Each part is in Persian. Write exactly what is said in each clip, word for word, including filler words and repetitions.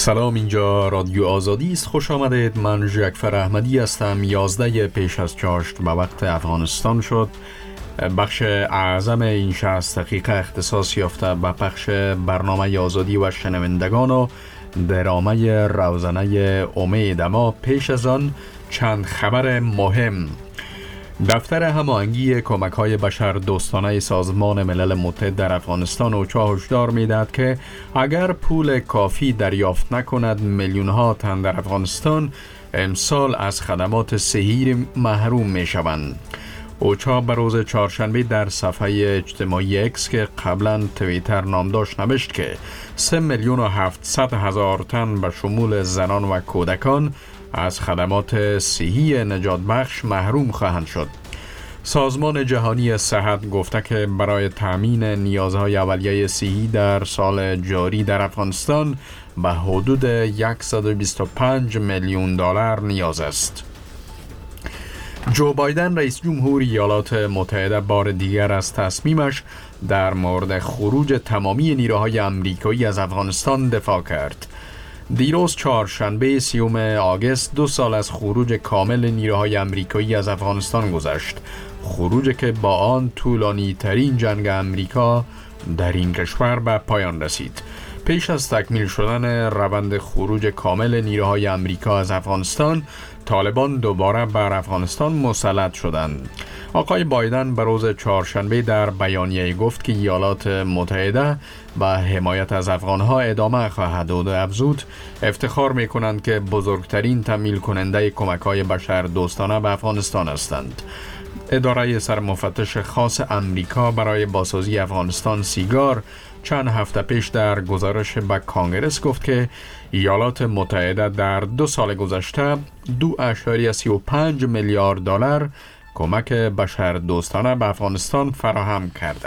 سلام، اینجا رادیو آزادی است. خوش آمدید. من جعفر احمدی هستم. یازده پیش از چاشت به وقت افغانستان شد. بخش اعظم این شصت دقیقه اختصاص یافته به پخش برنامه آزادی و شنوندگان و درامه روزانه امید. اما پیش از آن چند خبر مهم. دفتر هماهنگی کمک‌های بشر دوستانه سازمان ملل متحد در افغانستان اوچا هشدار می‌دهد که اگر پول کافی دریافت نکند میلیون‌ها تن در افغانستان امسال از خدمات صحی محروم می‌شوند. اوچا به روز چهارشنبه در صفحه اجتماعی اکس که قبلا توییتر نام داشت نوشت که سه میلیون و هفتصد هزار تن به شمول زنان و کودکان از خدمات صحی نجات بخش محروم خواهند شد. سازمان جهانی صحت گفته که برای تامین نیازهای اولیه صحی در سال جاری در افغانستان به حدود صد و بیست و پنج میلیون دلار نیاز است. جو بایدن رئیس جمهور ایالات متحده بار دیگر از تصمیمش در مورد خروج تمامی نیروهای آمریکایی از افغانستان دفاع کرد. دیروز چهارشنبه سیوم آگوست دو سال از خروج کامل نیروهای آمریکایی از افغانستان گذشت. خروج که با آن طولانی ترین جنگ آمریکا در این کشور به پایان رسید. پیش از تکمیل شدن روند خروج کامل نیروهای آمریکا از افغانستان، طالبان دوباره بر افغانستان مسلط شدند. آقای بایدن به روز چهارشنبه در بیانیه گفت که ایالات متحده به حمایت از افغانها ادامه خواهد داد و افزود افتخار می کنند که بزرگترین تمویل کننده کمک‌های بشر دوستانه به افغانستان هستند. اداره سرمفتش خاص امریکا برای بازسازی افغانستان سیگار چند هفته پیش در گزارش به کانگرس گفت که ایالات متحده در دو سال گذشته دو اشاریه سی و پنج میلیارد دلار کمک بشر دوستانه به افغانستان فراهم کرده.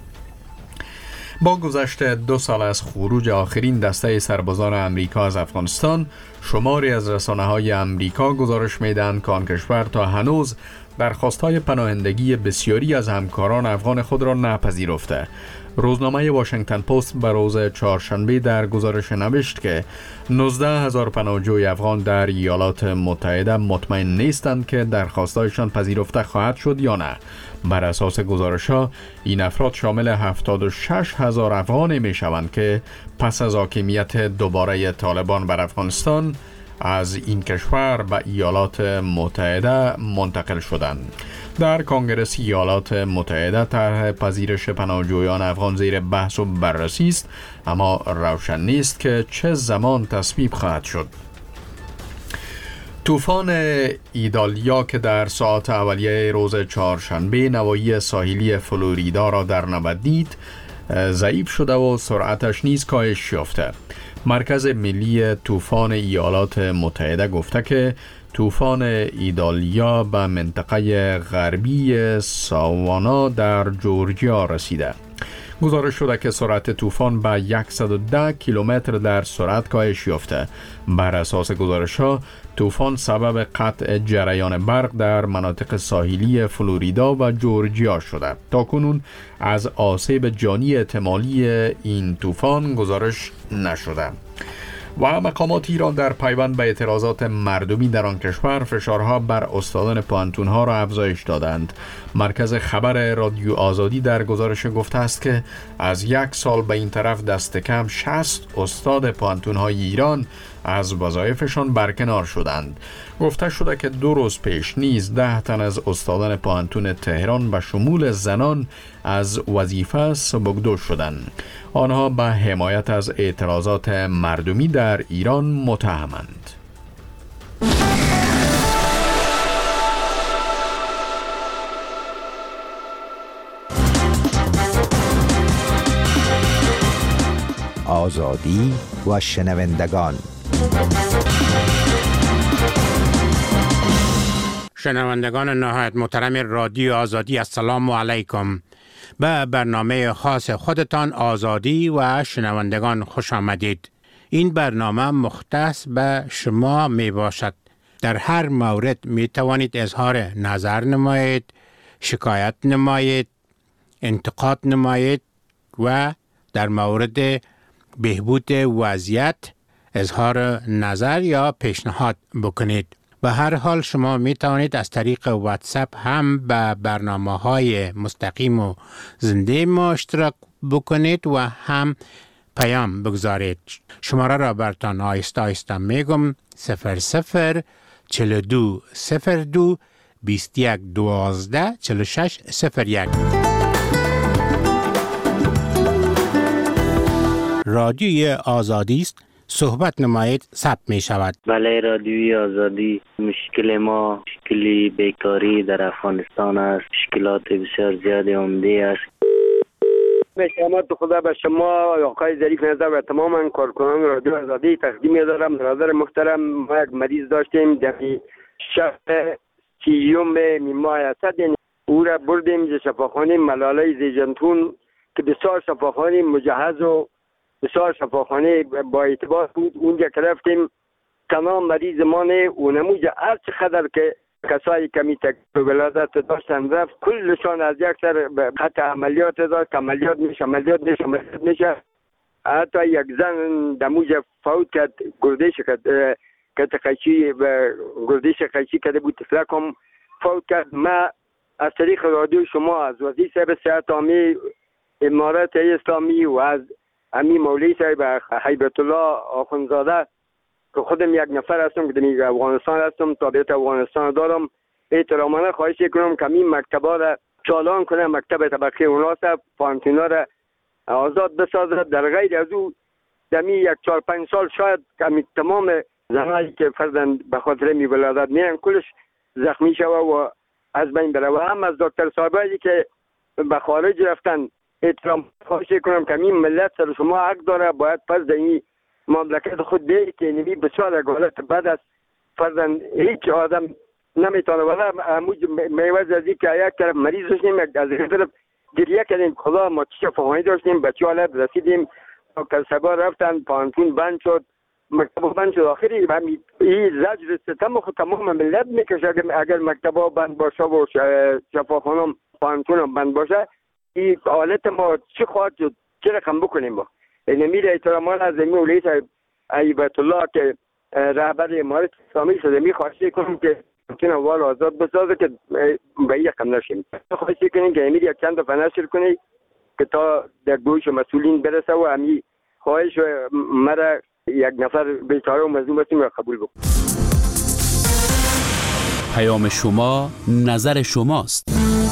با گذشت دو سال از خروج آخرین دسته سربازان امریکا از افغانستان، شماری از رسانه‌های امریکا گزارش می‌دهند که آن کشور تا هنوز درخواست‌های پناهندگی بسیاری از همکاران افغان خود را نپذیرفته. روزنامه واشنگتن پست به روز چهارشنبه در گزارش نوشت که نوزده هزار پناهجوی افغان در ایالات متحده مطمئن نیستند که درخواست‌هایشان پذیرفته خواهد شد یا نه. بر اساس گزارش‌ها این افراد شامل هفتاد و شش هزار افغانی می‌شوند که پس از حاکمیت دوباره طالبان بر افغانستان از این کشور به ایالات متحده منتقل شدند. در کنگره ایالات متحده طرح پذیرش پناهجویان افغان زیر بحث و بررسی است، اما روشن نیست که چه زمان تصویب خواهد شد. طوفان ایدالیا که در ساعات اولیه روز چهارشنبه نواحی ساحلی فلوریدا را در نبردید، ضعیف شده و سرعتش نیز کاهش یافته. مرکز ملی طوفان ایالات متحده گفته که طوفان ایدالیا به منطقه غربی ساوانا در جورجیا رسیده. گزارش شده که سرعت طوفان به صد و ده کیلومتر در سرعت کاهش یافته. بر اساس گزارش‌ها طوفان سبب قطع جریان برق در مناطق ساحلی فلوریدا و جورجیا شده. تاکنون از آسیب جانی احتمالی این طوفان گزارش نشده. و مقامات ایران در پیوند به اعتراضات مردمی در آن کشور فشارها بر استادان پوهنتون‌ها را افزایش دادند. مرکز خبر رادیو آزادی در گزارش گفته است که از یک سال به این طرف دست کم شصت استاد پوهنتون‌های ایران از وظایفشان برکنار شدند. گفته شده که دو روز پیش نیز ده تن از استادان پوهنتون تهران به شمول زنان از وظیفه سبکدوش شدند. آنها به حمایت از اعتراضات مردمی در ایران متهمند. آزادی و شنوندگان. شنوندگان نهایت محترم رادیو آزادی، السلام علیکم. به برنامه خاص خودتان آزادی و شنوندگان خوش آمدید. این برنامه مختص به شما می باشد. در هر مورد می توانید اظهار نظر نمایید، شکایت نمایید، انتقاد نمایید و در مورد بهبود وضعیت اظهار نظر یا پیشنهاد بکنید. به هر حال شما می توانید از طریق واتساپ هم به برنامه های مستقیم و زنده ما اشتراک بکنید و هم پیام بگذارید. شماره را برتان آیسته آیسته میگم: صفر صفر چهل و دو صفر دو بیست و یک دوازده چهل و شش صفر یک. رادیوی آزادی است. صحبت نمایید ثبت می شود. بله، رادیوی آزادی. مشکل ما مشکلی بیکاری در افغانستان است. مشکلات بسیار زیاد عمده است. شمات خدا به شما آقای ظریف نظر و تمام کارکنان رادیو آزادی تقدیم دارم. برادر محترم، ما یک مریض داشتیم در شهر سیوم ماه اسد، او را بردیم ز شفاخانه ملاله زیجنتون که بسیار شفاخانه مجهز و بسیار شفاخانه با اعتبار بود. اونجا که رفتیم تمام مریض ما نه اونموجه هر چقدر که کسایی کمی تکلیف ولادت داشتن رفت کلشان از یک سر خط عملیات داشت. عملیات میشه عملیات میشه عملیات میشه حتی یک زن دموجه فوت کرد، گردش کرد که تقیچی و گردش قیچی کرده بود، تفلک هم فوت کرد. ما از طریق رادیو شما از وزیر صاحب صحت عامی امارات اسلامی و از امی مولوی صاحب هیبت الله آخوندزاده که خودم یک نفر هستم که در افغانستان هستم، تابعیت افغانستان دارم، احترامانه خواهش کنم که این مکتبا را چالان کنه، مکتب طبقه اوناست، پانتینا را آزاد بسازد. در غیر از او دمی یک چهار پنج سال شاید کمی تمام زنایی که فرزند به خاطر می ولادت میرن کلش زخمی شوه و از بین بره. و هم از دکتر صاحبایی که به خارج رفتن احترام خواهش کنم که این ملت سر شما حق داره، باید پس در این مملکت خود بیایی که نمی بسیار حالت بد است. فرزند هیچ آدم نمیتونه ولی اموج میوز از این که یک طرف مریض داشتیم، از این طرف گریه کردیم خدا ما چی شفاخانه داشتیم، بچه حالت رسیدیم دکتر صاحبا رفتن، پانتون بند شد، مکتب بند شد. آخری این زجر ستم خود تمام ملت میکشه اگر مکتب بند باشه و شفاخانه پانتون بند باشه. این حالت ما چی خواهد شد، چه رقم بکنیم ما. نمیر احترامان از این مولی صاحب هیبت الله که رهبر امارات اسلامی شده می خواهش کنیم که ممکن اول آزاد بسازه که به این رقم نشیم. خواهش کنیم که امیر یک چند دفعه نشر کنی که تا در گوش مسئولین برسه و امی خواهش مرا یک نفر بیچاره و مظلوم هستیم را قبول بکن. پیام شما نظر شماست.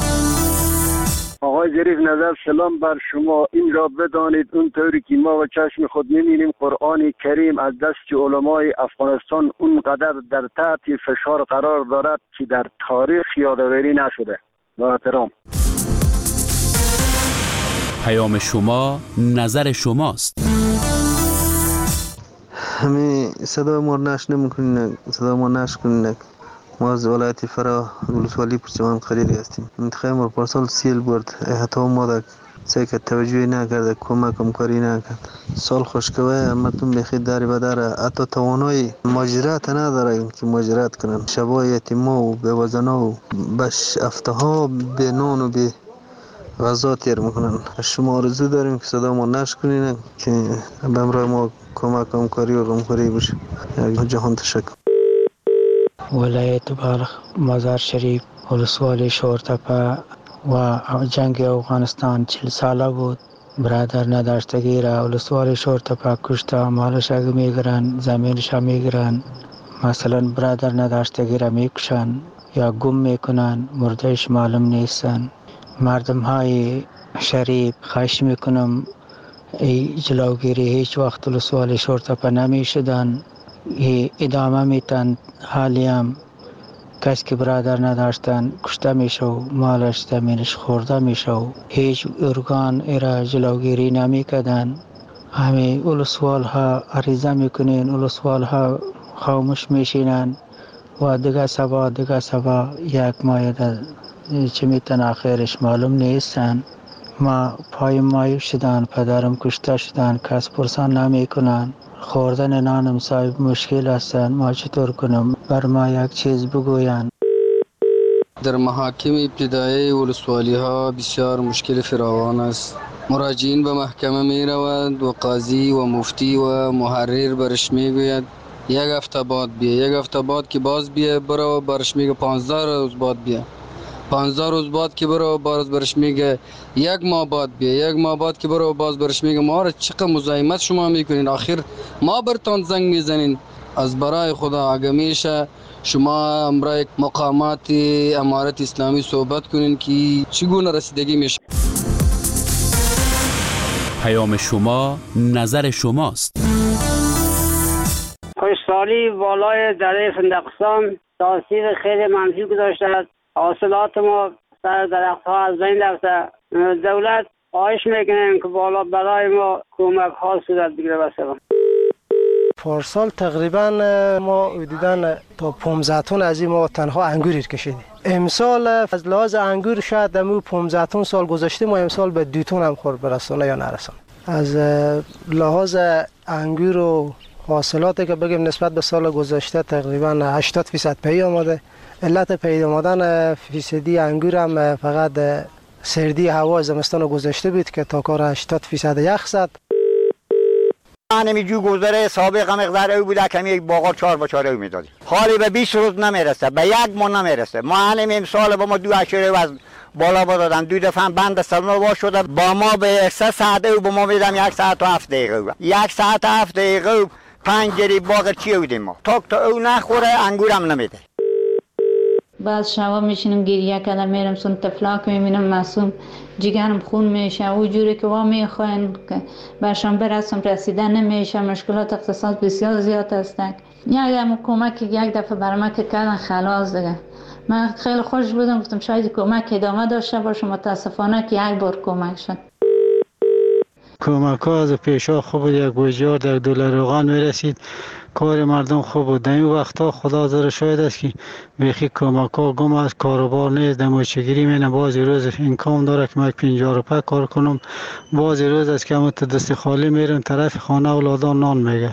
آقای ظریف نظر، سلام بر شما. این را بدانید اونطوری که ما و چشم خود می‌بینیم قرآن کریم از دست علمای افغانستان اونقدر در تحت فشار قرار دارد که در تاریخ یادآوری نشده. با احترام. پیام شما نظر شماست. همین صدا ما نش نمی‌کنین، صدا ما نش کنین. ما از ولایت فرا ولسوالی پرچمان قریری هستیم. منطقه ما پارسال سیل برد، حتی ما در سعی که توجهی نکرده، کمک هم کاری نکرد. سال خوشگوه مردم بخید داری بداره، حتی توانای ماجرات نداره که ماجرات کنن. شبای یتیما و بیوزنا و بش افتها به نان و به غذا تیر میکنن. شما آرزو داریم که صدا ما نش کنین که به امرای ما کمک هم کاری و غمخوری بشه. جهان تشکر. ولایت بلخ، مزار شریف، ولسوالی شورتپه و جنگ افغانستان چهل ساله بود. برادر نداشتگی را ولسوالی شورتپه کشته، مالش اگه میگرن، زمینش میگرن. مثلا برادر نداشتگی را میکشن یا گم میکنن، مردهش معلوم نیستن. مردم های شریف خواهش میکنم ای جلوگیری هیچ وقت ولسوالی شورتپه نمیشدن، ادامه میتن. حالی هم کسی که برادر نداشتن کشته میشه و مالش زمینش خورده میشه و هیچ ارگان ایرا جلوگیری نمیکردن. همه ولسوال ها عریضه میکنین، ولسوال ها خاموش میشینن و دیگه سبا دیگه سبا یک مایه چه میتن آخرش معلوم نیستن. ما پای مایو شدن، پدرم کشته شدن، کس پرسان نمیکنن. خوردن نانم صاحب مشکل هستن، ما چطور کنم؟ بر ما یک چیز بگوین. در محاکم ابتدایی ولسوالی ها بسیار مشکل فراوان است. مراجعین به محکمه می روند و قاضی و مفتی و محرر برش می گوید یک هفته بعد بیا، یک هفته بعد که باز بیا برو برش میگه پانزده روز بعد بیا، پانزده روز بعد که برو باز برش میگه یک ماه بعد بیا، یک ماه بعد که برو باز برش میگه ما را چقدر مزاحمت شما میکنین، آخر ما برتان زنگ میزنین. از برای خدا اگه میشه شما امرای مقامات امارت اسلامی صحبت کنین که چگونه رسیدگی میشه. پیام شما نظر شماست. خشکسالی بالای دره فندقستان تاثیر خیلی منفی گذاشته است. حاصلات ما سر درخت ها از بین رفته. دولت خواهش میکنیم که بالا برای ما کمک ها صورت بگیره. بسیار پارسال تقریبا ما حدوداً تا پانزده تن از این ما تنها انگور کشیدیم. امسال از لحاظ انگور شاید دمو پانزده تن سال گذشته ما امسال به دو تن هم خورد برسانه یا نرسان. از لحاظ انگور و حاصلاتی که بگیم نسبت به سال گذشته تقریبا هشتاد فیصد پی آمده. علت پی آمدن فیصدی انگور هم فقط سردی هوا زمستان گذشته بود که تا کار هشتاد فیصد یخ زد. نمی جو گذره سابق مقدار او بوده که یک باغا چهار با چهار او میدادی. حالی به بیست روز نمیرسه، به یک ماه نمیرسه. ما همین امسال با ما دو اشاره از بالا دادن، دو دفعه بند سلمه وا شده، با ما به سه ساعت او با ما میدم یک ساعت و هفت دقیقه. یک ساعت و هفت دقیقه پنج جری باغ چی بودیم ما. تا تا او نخوره انگورم نمیده. بعد شبا میشینم گریه کردم میرم سون تفلاک میبینم معصوم جگرم خون میشه و جوری که وا میخواین که برشان برسم رسیدن نمیشه. مشکلات اقتصاد بسیار زیاد هستند. یک دم کمک یک دفعه برای ما که کردن خلاص دیگه من خیلی خوش بودم، گفتم شاید کمک ادامه داشته باشه. متاسفانه که یک بار کمک شد. کمک ها از پیشا خوب بود، یک گوجار در دلار روغن میرسید، کار مردم خوب بود. در این وقتا خدا زر شاید است که بیخی کمک ها گم است، کاروبار نیست. در موچگیری مینم بعضی روز امکان داره که من پنجاه روپه کار کنم، بعضی روز است که همون دست خالی میرم طرف خانه اولادان نان میگه.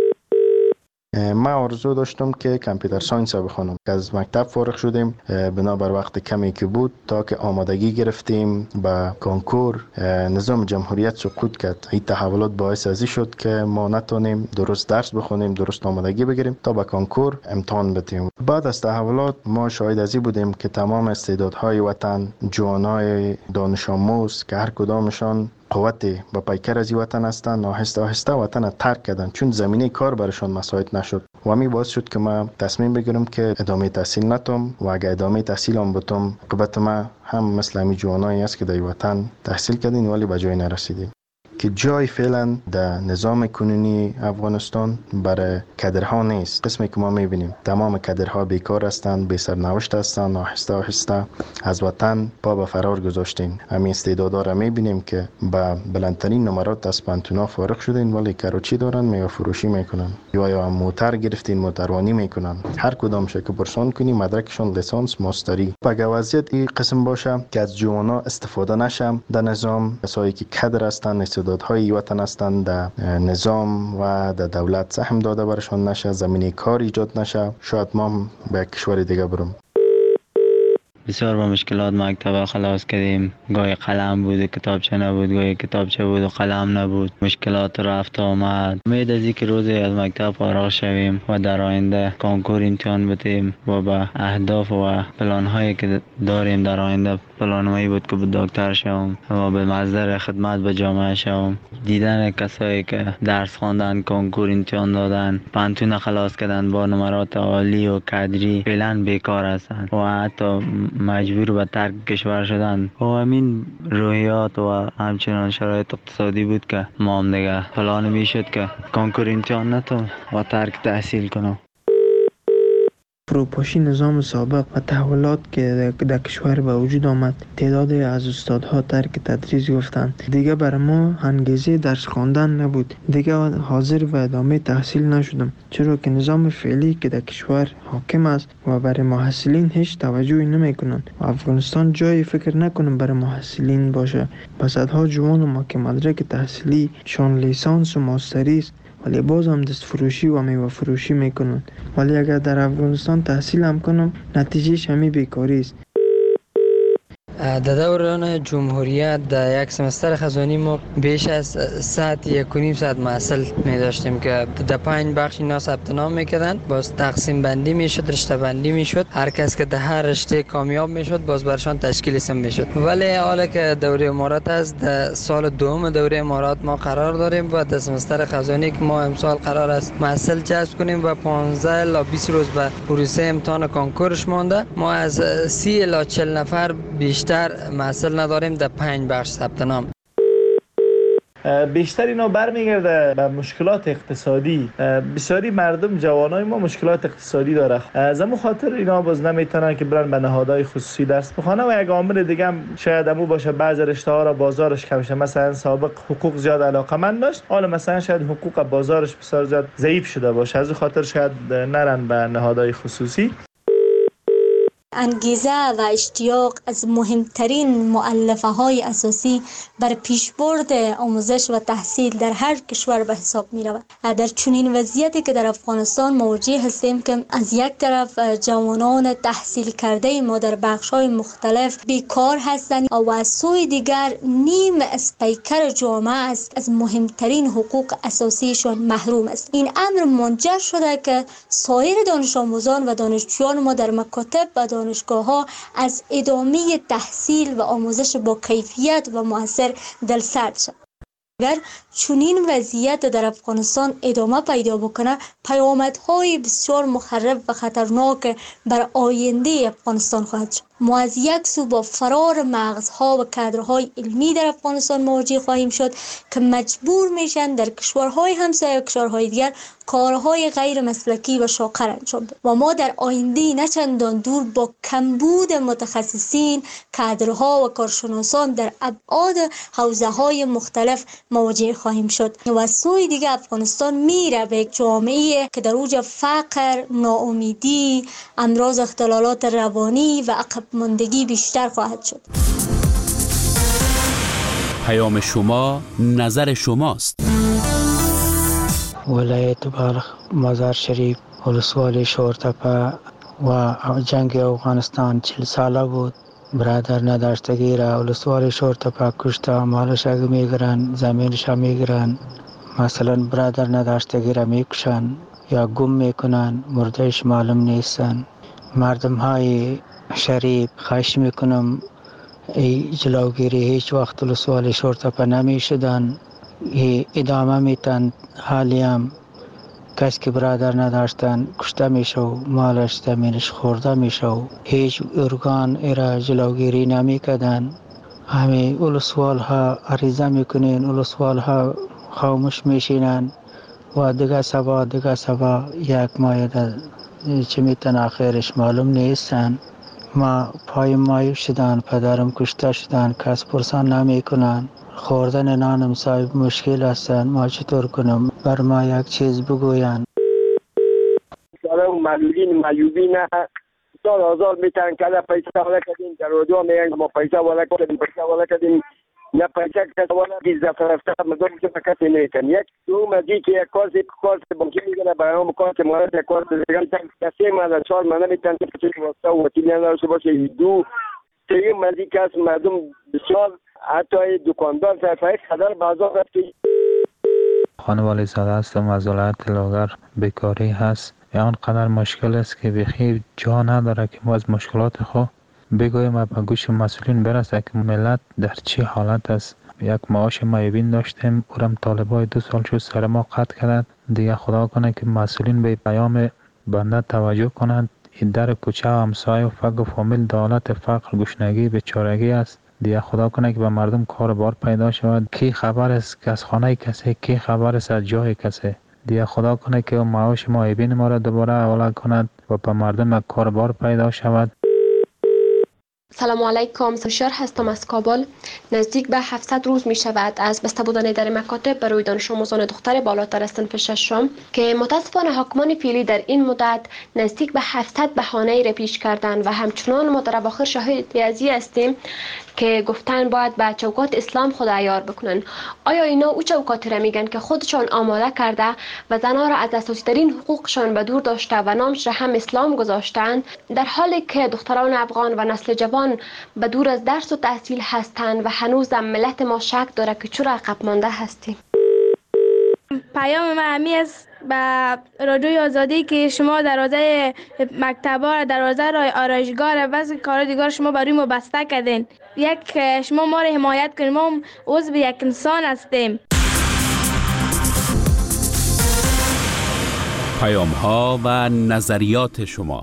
من آرزو داشتم که کامپیوتر ساینس بخونم. از مکتب فارغ شدیم بنابر وقت کمی که بود تا که آمادگی گرفتیم به کنکور. نظام جمهوریت سقوط کرد. این تحولات باعث ازی شد که ما نتونیم درست درس بخونیم، درست آمادگی بگیریم تا به کنکور امتحان بدیم. بعد از تحولات ما شاهد ازی بودیم که تمام استعدادهای وطن، جوانای دانش آموز که هر کدامشان قوتی با پیکر از وطن هستند، آهسته آهسته وطن ترک کردن چون زمینه کار برشان مساعد نشد. و همین باعث شد که من تصمیم بگیرم که ادامه تحصیل نتم و اگه ادامه تحصیل هم بتم عاقبت ما هم مثل همین جوانایی است که در وطن تحصیل کردین ولی به جای نرسیدیم. که جای فعلا در نظام کنونی افغانستان برای کادرها نیست. قسمی که ما میبینیم تمام کادرها بیکار هستند، بی سرنوشت هستند، آهسته آهسته از وطن پا به فرار گذاشتین. همین استعدادا را میبینیم که با بلندترین نمرات از پانتونا فارغ شدین ولی کاروچی دارن، میوه فروشی میکنن یا یا موتر گرفتین موتروانی میکنن. هر کدام که پرسان کنی مدرکشون لیسانس ماستری. اگه وضعیت این قسم باشه که از جوانا استفاده نشم در نظام، کسایی که کادر هستند استعدادهای وطن هستند در نظام و در دولت سهم داده برشان نشه، زمینه کار ایجاد نشه، شاید ما به کشور دیگه برم. بسیار با مشکلات مکتب خلاص کردیم. گاهی قلم بود و کتابچه نبود، گاهی کتابچه بود و قلم نبود. مشکلات رفت آمد. امید از اینکه روزی از مکتب فارغ شویم و در آینده کنکور امتحان بدیم و به اهداف و پلان هایی که داریم در آینده، پلانهایی بود که به دکتر شوم و به مصدر خدمت به جامعه شوم. دیدن کسایی که درس خواندن، کنکور امتحان دادن، پانتون خلاص کردن با نمرات عالی و کادری فعلا بیکار هستند و حتی مجبور به ترک کشور شدن. و همین روحیات و همچنان شرایط اقتصادی بود که ما هم دیگه پلان میشد که کنکور امتحان نتونم و ترک تحصیل کنم. فروپاشی نظام سابق و تحولات که در کشور به وجود آمد، تعدادی از استادها ترک تدریس گفتند. دیگه برای ما انگیزه درس خواندن نبود. دیگه حاضر و ادامه تحصیل نشدم، چرا که نظام فعلی که در کشور حاکم است و برای محصلین هیچ توجهی نمیکنند و افغانستان جای فکر نکنم برای محصلین باشه. پس صدها جوان ما که مدرک تحصیلی شان لیسانس و ماستری است ولی باز هم دست فروشی و میوه فروشی میکنن. ولی اگر در افغانستان تحصیل هم کنم نتیجهش همی بیکاری است. در دوران جمهوریت در یک سمستر خزانی ما بیش از ساعت یک و نیم ساعت محصل می داشتیم که در پنج بخش اینا ثبت نام میکردن، باز تقسیم بندی میشد، رشته بندی میشد، هر کس که در هر رشته کامیاب میشد باز برشان تشکیل اسم میشد. ولی حالا که دوره امارات است، در سال دوم دوره امارات ما قرار داریم و در سمستر خزانی که ما امسال قرار است محصل جذب کنیم و پانزده الی بیست روز به پروسه امتحان کنکورش مانده. ما از سی الی چهل نفر بیشتر محصل نداریم در پنج بخش ثبت نام. بیشتر اینا برمیگرده به مشکلات اقتصادی. بسیاری مردم جوانای ما مشکلات اقتصادی داره، از همون خاطر اینا باز نمیتونن که برن به نهادهای خصوصی درس بخونه. و یک عامل دیگه هم شاید همون باشه، بعضی رشته ها را بازارش کم شه. مثلا سابق حقوق زیاد علاقمند داشت، حالا مثلا شاید حقوق بازارش بسیار زیاد ضعیف شده باشه، از این خاطر شاید نرن به نهادهای خصوصی. انگیزه و اشتیاق از مهمترین مؤلفه های اساسی بر پیشبرد آموزش و تحصیل در هر کشور به حساب می رود. در چنین وضعیتی که در افغانستان مواجه هستیم که از یک طرف جوانان تحصیل کرده ما در بخش های مختلف بیکار هستند و از سوی دیگر نیم از پیکر جامعه است از مهمترین حقوق اساسیشان محروم است. این امر منجر شده که سایر دانش آموزان و دانشجویان ما در مکاتب و دانشگاه ها از ادامه تحصیل و آموزش با کیفیت و مؤثر دلسرد شد. اگر چنین وضعیت در افغانستان ادامه پیدا بکنه، پیامدهای بسیار مخرب و خطرناک بر آینده افغانستان خواهد شد. ما از یک سو با فرار مغزها و کادرهای علمی در افغانستان مواجه خواهیم شد که مجبور میشن در کشورهای همسایه و کشورهای دیگر کارهای غیر مسلکی و شاقر انجام بدن و ما در آینده نه چندان دور با کمبود متخصصین، کادرها و کارشناسان در ابعاد حوزه‌های مختلف مواجه خواهیم شد و از سوی دیگر افغانستان میره به یک جامعه که در اوج فقر، ناامیدی، امراض، اختلالات روانی و عقب ماندگی بیشتر خواهد شد. پیام شما نظر شماست. ولایت بلخ، مزار شریف، ولسوالی شورتپه و جنگ افغانستان چهل ساله بود. برادر نداشتگی را ولسوالی شورتپه کشته، مالش اگه میگرن، زمینش هم میگرن. مثلا برادر نداشتگی را میکشن یا گم میکنن، مردهش معلوم نیستن. مردم های شریف خواهش میکنم ای جلوگیری هیچ وقت ولسوالی شورتپه نمی شدن، ادامه میتن. حالی هم کس که برادر نداشتن کشته میشه و مالش زمینش خورده میشه و هیچ ارگان ایرا جلوگیری نمی کدن. همه ولسوال ها عریضه میکنین، ولسوال ها خاموش میشینن و دیگه سبا دیگه سبا یک ماه چه میتن آخرش معلوم نیستن. ما پای مایو شدن، پدرم کشته شدن، کس پرسان نمی کنن. خوردن نانم صاحب مشکل هستن، ما چطور کنم؟ بر ما یک چیز بگوین. سلام معلولین معیوبین سال آزار میتن که پیسه والا کردیم، در رادیو میگن ما پیسه والا کردیم، پیسه والا کردیم، نه پیسه کس والا بیز دفعه رفته مدام که کسی نیتن. یک دو مزی که یک کارت کارت بانکی میگنه برای هم کارت مورد یک کارت دیگه کسی ما در چهار مانه میتن که چیز واسطه و وطیلی نداشته باشه. دو سه مزی که از مردم بسیار حتی دکاندار صرفه خدر بازار رفتی. خانوالی زاده هستم از ولایت لاغر. بیکاری هست یا آنقدر مشکل است که بخیر جا نداره که ما از مشکلات خود بگویم و به گوش مسئولین برسه که ملت در چی حالت است. یک معاش معیوبین داشتیم، اورم طالبای دو سال شد سر ما قطع کردند. دیگه خدا کنه که مسئولین به پیام بنده توجه کنند. این در کوچه و همسایه و فقر و فامیل دولت فقر گشنگی بیچارگی است. دیگه خدا کنه که به مردم کار بار پیدا شود. کی خبر است که از خانه کسی، کی خبر است از جای کسی. دیگه خدا کنه که معاش معیوبین ما را دوباره حواله کند و به مردم کار بار پیدا شود. سلام علیکم، سوشار هستم از کابل. نزدیک به هفتصد روز می شود از بسته بودن در مکاتب برای دانش آموزان دختر بالاتر از صنف ششم که متاسفانه حاکمان فعلی در این مدت نزدیک به هفتصد بهانه را پیش کردند و همچنان ما در اواخر شاهد ازی هستیم که گفتن باید به چوکات اسلام خود عیار بکنن. آیا اینا او چوکاتی را میگن که خودشان آماده کرده و زنها را از اساسی ترین حقوقشان به دور داشته و نامش را هم اسلام گذاشتند، در حالی که دختران افغان و نسل جوان افغان به دور از درس و تحصیل هستند و هنوز هم ملت ما شک داره که چرا عقب مانده هستیم. پیام من همی است به رادیوی آزادی که شما دروازه مکتبا، دروازه رای آرایشگاه و بعضی کار دیگر شما برای ما بسته کردین. یک شما ما را حمایت کنید، ما عضو یک انسان هستیم. پیام ها و نظریات شما.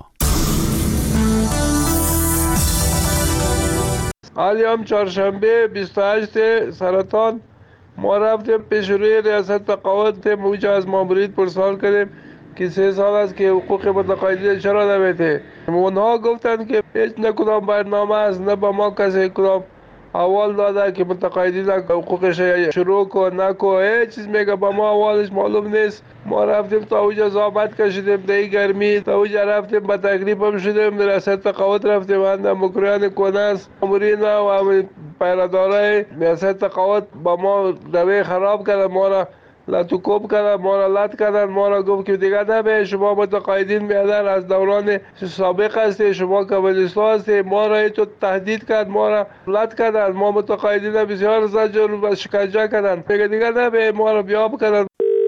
حالی هم چهارشنبه بیست و هشت سرطان ما رفتیم پیش روی ریاست تقاعد موجه از مامورین پرسوال کردیم که سه سال است که حقوق متقاعدین چرا نمیده. اونها گفتن که هیچ نه کدام برنامه است، نه با ما کسی کدام اول داده که متقاعدین حقوقش شروع کن نکن، هیچ چیز میگه با ما اولش معلوم نیست. ما رفتیم تا اوجا زحمت کشیدیم در گرمی، تا اوجا رفتیم با تکلیف هم شدیم، ریاست تقاعد رفتیم اند مکریان کنس مامورین و پیرادارای ریاست تقاعد با ما دوی خراب کردن، ما را لطوکوب کردن، ما را لط کردن، ما را گفت که دیگه نبه شما متقاعدین میادن از دوران سابق هستی، شما کمونیستا هستی. ما را تو تهدید کرد، ما را لط کردن، ما متقاعدین بسیار زجر و شکنجه کردن، میگه دیگه نبه ما را بیاب کردن.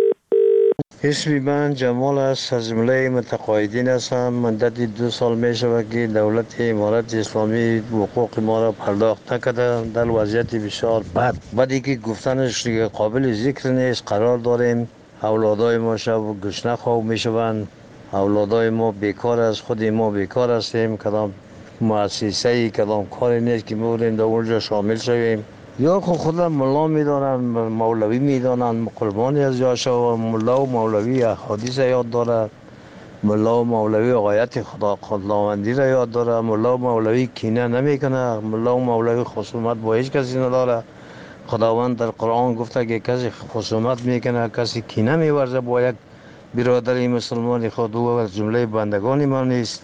اسمی من جمال است، از جمله متقاعدین هستم. مدت دو سال می شود که دولت امارت اسلامی حقوق ما را پرداخت نکرده، در وضعیت بسیار بد. بعدی که گفتنش قابل ذکر نیست. قرار داریم اولادای ما شب گشنه خواب می شوند، اولادای ما بیکار است، خود ما بیکار هستیم، کدام مؤسسه‌ای کدام کاری نیست که می‌بودیم در اونجا شامل شویم. یا خود خود ملا میدانن، مولوی میدانن، قربانی از یاشا. ملا و مولوی احادیث یاد داره، ملا و مولوی آیت خدا خداوندی را یاد داره، ملا و مولوی کینه نمیکنه، ملا و مولوی خصومت با هیچ کسی نداره. خداوند در قرآن گفته که کسی خصومت میکنه، کسی کینه میورزه با یک برادری مسلمان خود، او از جمله بندگان ما نیست.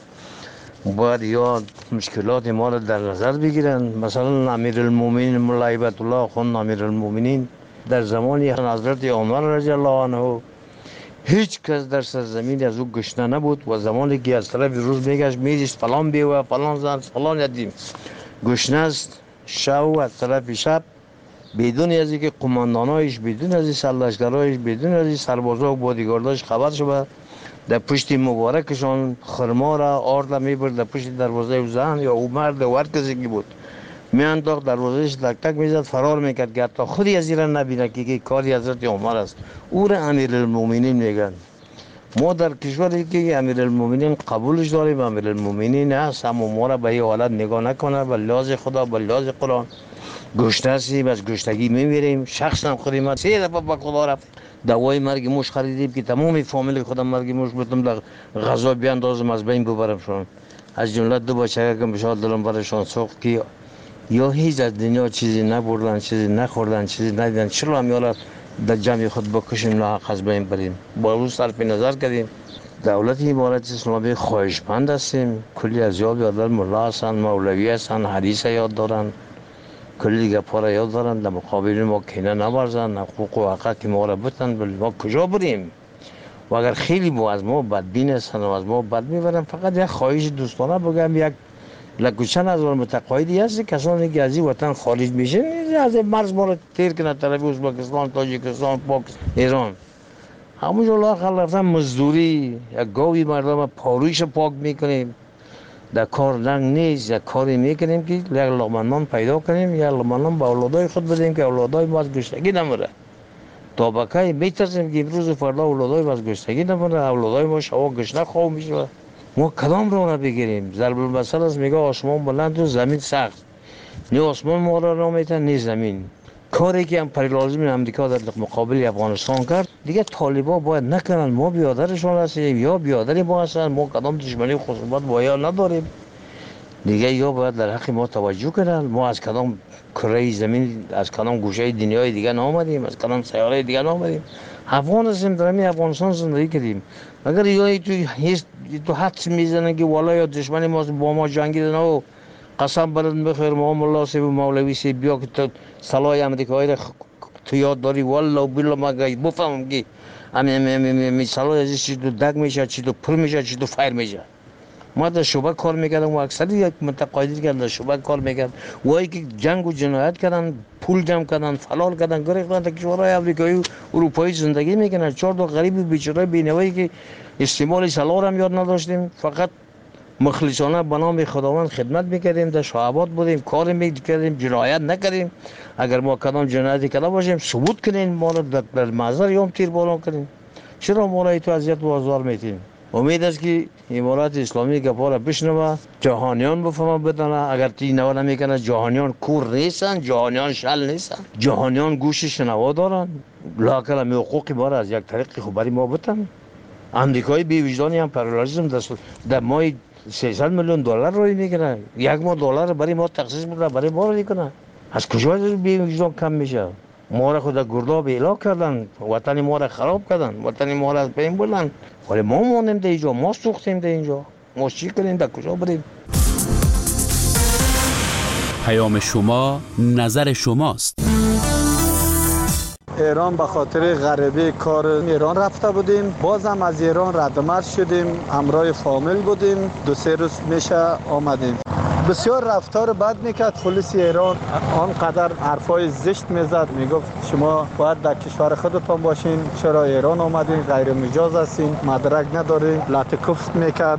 باید یا مشکلات ما را در نظر بگیرن. مثلا امیرالمومنین مولا هیبت الله خان امیرالمومنین در زمانی حضرت عمر رضی الله عنه هیچ کس در سرزمین از او گشنه نبود و زمانی که از طرف روز میگشت میدیست فلان بیوه فلان زن فلان یتیم گشنه است، شب از طرف شب بدون از اینکه قماندانایش، بدون از این سرلشکرایش، بدون از این سربازا و بادیگارداش خبر شد، در پشت مبارکشان خرما را آرد میبرد در پشت دروازه او زن یا او مرد و هر کسی که بود میانداخت دروازهش تک تک میزد، فرار میکرد که حتی خودی از این نبینه که کاری حضرت عمر است. او را امیرالمومنین میگن. ما در کشوری که امیرالمومنین قبولش داریم، امیرالمومنین هست، اما ما را به این حالت نگاه نکنه. به لحاظ خدا، به لحاظ قرآن گشنه هستیم، از گشنگی میمیریم. شخصا خودی من سه دفعه به خدا رفت دوای مرگ موش خریدیم که تمام فامیل خودم مرگ موش بودم در غذا بیاندازم از بین ببرمشون. از جمله دو بچه که بشار دلم برشان سوخت که یا هیچ از دنیا چیزی نبردن، چیزی نخوردن، چیزی ندیدن، چرا هم یالا در جمع خود بکشیم ناحق از بین بریم. با روز صرف نظر کردیم. دولت امارت اسلامی خواهشمند هستیم. کلی از یاد یادر ملا هستن، مولوی هستن، حدیث یاد دارن، کلی دیگه پارا یاد دارن. در مقابل ما کینه نورزن، حقوق و حقوق که ما را بتن، بل ما کجا بریم؟ و اگر خیلی با از ما بدبین هستن و از ما بد میبرن، فقط یک خواهش دوستانه بگم، یک لکوچن از متقاعدی هست کسانی که از این وطن خارج میشن از مرز ما را تیر کنه طرف ازبکستان، تاجیکستان، پاکستان، ایران. همونجا لااقل رفتن مزدوری، یک گاوی مردم پارویش پاک میکنیم، در کار لنگ نیست، یک کاری میکنیم که یک لقمه پیدا کنیم، یک لقمه به اولادای خود بدیم که اولادای ما از گشنگی نمره. تا بکای میترسیم که امروز فردا اولادای ما از گشنگی نمره، اولادای ما شوا گشنه خواه میشه. ما کدام رو را بگیریم؟ ضرب المثل است میگه آسمان بلند و زمین سخت. نه آسمان ما را را میتن نه زمین. کاری که امپریالیسم امریکا در مقابل افغانستان کرد دیگه طالبا باید نکنن. ما بیادرشون هستیم یا بیادری ما هستن، ما کدام دشمنی و خصومت با یا نداریم دیگه. یا باید در حق ما توجه کنن. ما از کدام کره زمین، از کدام گوشه دنیای دیگه نآمدیم، از کدام سیاره دیگه نآمدیم. افغان هستیم، در همین افغانستان زندگی کردیم. اگر یا تو هیچ تو حد میزنن که والا یا دشمنی ما با ما جنگیدن و قسم برات بخیر ما ملا سی و مولوی سی بیا که تو سلای امریکایی را تو یاد داری، والله و بالله ما بفهمم که امی امی امی امی سلای ازش چی تو دگ میشه، چی تو پر میشه، چی تو فایر میشه. ما در شعبه کار میکردم و اکثر یک متقاعدین که در شعبه کار میکردن وایی که جنگ و جنایت کردن، پول جمع کردن، فلال کردن، گریختن تا کشورهای آمریکایی و اروپایی زندگی میکنن. چهار تا غریب بیچاره بینوایی که استعمال سلاح هم یاد نداشتیم، فقط مخلصانه به نام خداوند خدمت میکردیم، در شعبات بودیم، کار میکردیم، جنایت نکردیم. اگر ما کدام جنایتی کرده باشیم ثبوت کنین، ما را در محضر یوم تیر باران کنین. چرا ما را تو اذیت و آزار میتین؟ امید است که امارات اسلامی گپا را بشنوه، جهانیان بفهمه بدانه. اگر تی نوا نمیکنه جهانیان کور نیستن، جهانیان شل نیستن، جهانیان گوش شنوا دارن. لاکل می حقوقی ما را از یک طریق خوب برای ما بتن. امریکای بی وجدانی هم پرالایزم در ماه سیصد میلیون دلار روی میکنه، یک ماه دلار برای ما تخصیص میکنه، برای ما رو میکنه. از کجا بی وجدان کم میشه؟ ما را خود گرداب اعلا کردن، وطن ما را خراب کردن، وطن ما را از بین بردن. ولی ما مانیم در اینجا، ما سوختیم در اینجا. ما چی کنیم؟ در کجا بریم؟ پیام شما نظر شماست. ایران به خاطر غریبه کار ایران رفته بودیم، بازم از ایران ردمرد شدیم، همراه فامیل بودیم، دو سه روز میشه آمدیم. بسیار رفتار بد میکرد پلیس ایران، آنقدر حرفای زشت میزد، میگفت شما باید در کشور خودتان باشین، چرا ایران آمدین، غیر مجاز هستین، مدرک ندارین، لطکفت میکرد.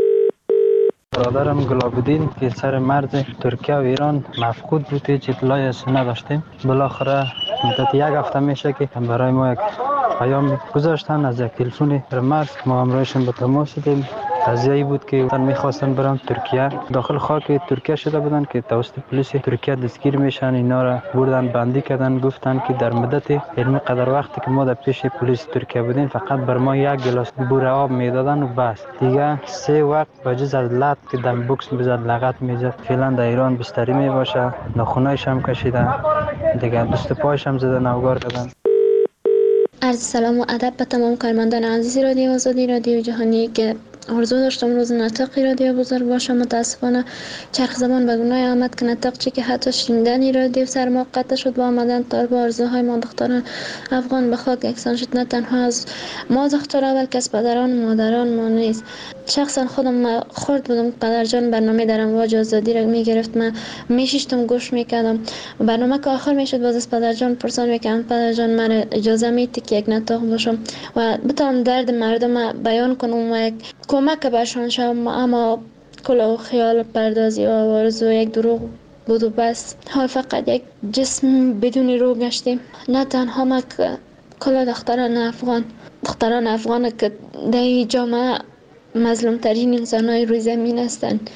برادرم گلابودین که سر مرز ترکیه و ایران مفقود بود، هیچ اطلاعی از نداشتیم. بالاخره مدت یک هفته میشه که برای ما یک پیام گذاشتن از یک تلفن مرز، ما همراهشون به تماس شدیم. قضیه بود که میخواستن برن ترکیه، داخل خاک ترکیه شده بودن که توسط پلیس ترکیه دستگیر میشن. اینا را بردن بندی کردن، گفتن که در مدت علمی قدر وقتی که ما در پیش پلیس ترکیه بودیم فقط بر ما یک گلاس بور آب میدادن و بس دیگه. سه وقت بجز از لط که دم بوکس میزد، لغت میزد. فعلا در ایران بستری میباشه، ناخونایش هم کشیدن دیگه، دست پایش هم زدن، اوگار کردن. عرض سلام و ادب به تمام کارمندان عزیز رادیو آزادی رادیو جهانی که آرزو داشتم روز نطقی رادیو بزرگ باشم. متاسفانه چرخ زمان به گناه آمد که نطق چی که حتی شنیدن رادیو سر ما قطع شد با آمدن طالب آرزوهای ما دختران افغان به خاک یکسان شد. نه تنها از ما دخترها بلکه از پدران و مادران ما نیست. شخصا خودم خورد بودم قدر جان برنامه در امواج آزادی را میگرفت، من میشیشتم گوش میکردم. برنامه که آخر میشد باز از پدر جان پرسان میکردم پدر جان من اجازه میدی که یک نطق باشم و بتونم درد مردم بیان کنم و یک کمک بهشان شوم. اما کل خیال پردازی و آرزو یک دروغ بود و بس. حال فقط یک جسم بدون روح گشتیم. نه تنها ما که کل دختران افغان دختران افغان که در این جامعه مظلوم ترین انسان های روی زمین هستند.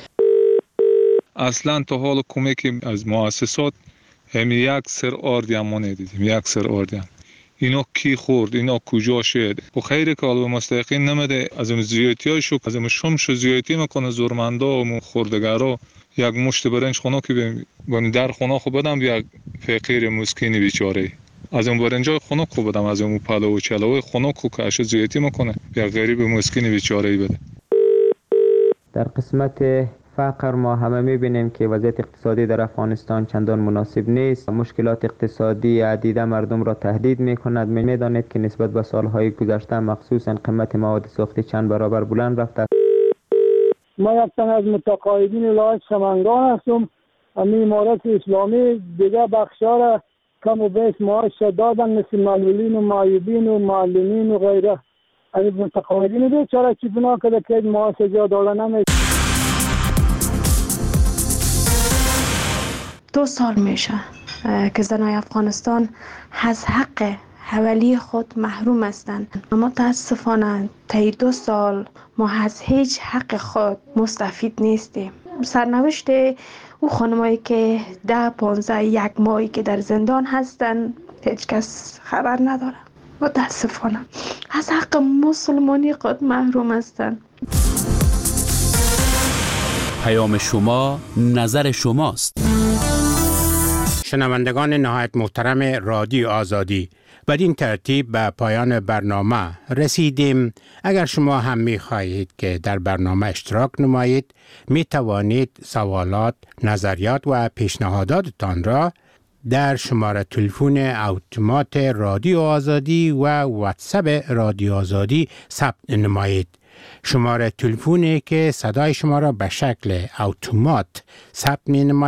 اصلا تا حال کمک از مؤسسات همین یک سر آردی هم ما ندیدیم، یک سر آردی هم. اینا کی خورد، اینا کجا شد؟ و خیره که حالا مستحقین نمیده، از اون زیادتی های شو از اون شمش زیادتی میکنه زورمندا و خوردگارا. یک مشت برنج خونه که بهم در خونه خو بدم یک فقیر مسکین بیچاره، از اون برنجای خونه خو بدم، از اون پلو و چلوی خونه خو که اش زیادتی میکنه یک غریب مسکین بیچاره بده. در قسمت فقر ما همه میبینیم که وضعیت اقتصادی در افغانستان چندان مناسب نیست. مشکلات اقتصادی عدیده مردم را تهدید میکند. میدانید که نسبت به سالهای گذشته مخصوصا قیمت مواد سوختی چند برابر بلند رفته. ما یک تن از متقاعدین ولایت سمنگان هستم. امی امارات اسلامی دیگه بخشا را کم و بیش معاش دادن، مثل معلولین و معیوبین و معلمین و غیره. امی متقاعدین بیچاره چی بنا کرده که معاش جا دادن نمی دو سال میشه که زنای افغانستان از حق حوالی خود محروم هستند. اما متاسفانه طی دو سال ما از هیچ حق خود مستفید نیستیم. سرنوشت او خانمایی که ده پانزده یک ماهی که در زندان هستند هیچ کس خبر نداره. متاسفانه از حق مسلمانی خود محروم هستند. پیام شما نظر شماست. شنوندگان نهایت محترم رادیو آزادی، بدین ترتیب به پایان برنامه رسیدیم. اگر شما هم می خواهید که در برنامه اشتراک نمایید، می توانید سوالات، نظریات و پیشنهاداتتان را در شماره تلفن اتومات رادیو آزادی و واتساپ رادیو آزادی ثبت نمایید. شماره تلفنی که صدای شما را به شکل اتومات ثبت می نماید